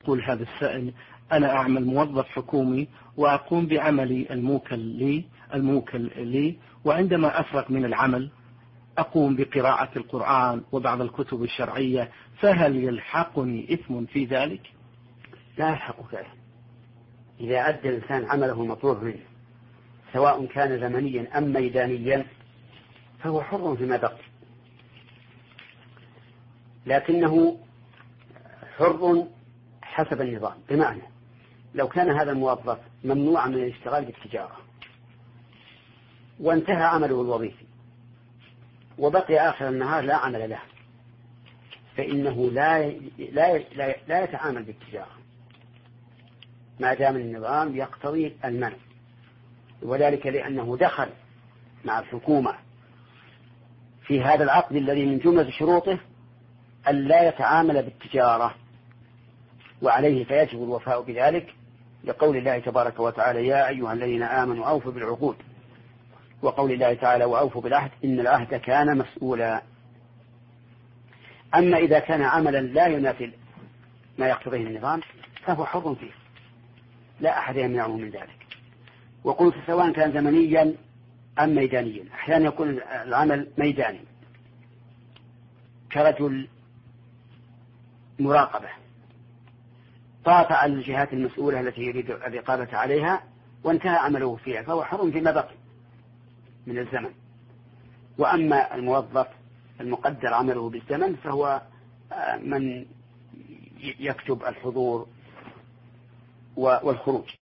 يقول هذا السائل: أنا أعمل موظف حكومي وأقوم بعملي الموكل لي، وعندما أفرغ من العمل أقوم بقراءة القرآن وبعض الكتب الشرعية، فهل يلحقني إثم في ذلك؟ لا يلحقك. إذا أدى الإنسان عمله المطلوب منه سواء كان زمنيا أم ميدانيا فهو حر فيما بقي، لكنه حر حسب النظام. بمعنى لو كان هذا الموظف ممنوعا من الاشتغال بالتجارة وانتهى عمله الوظيفي وبقي آخر النهار لا عمل له، فإنه لا يتعامل بالتجارة ما دام النظام يقتضي المنع، وذلك لأنه دخل مع الحكومة في هذا العقد الذي من جملة شروطه أن لا يتعامل بالتجارة، وعليه فيجب الوفاء بذلك لقول الله تبارك وتعالى: يا أيها الذين آمنوا أوفوا بالعقود، وقول الله تعالى: وأوفوا بالعهد إن العهد كان مسؤولا. أما إذا كان عملا لا ينافي ما يقتضيه النظام فهو حر فيه، لا أحد يمنعه من ذلك. وقلت سواء كان زمنيا أم ميدانيا. أحيانا يكون العمل ميداني كرجل مراقبة طاف على الجهات المسؤولة التي يريد الرقابة عليها وانتهى عمله فيها، فهو حر فيما بقي من الزمن. وأما الموظف المقدر عمله بالزمن فهو من يكتب الحضور والخروج.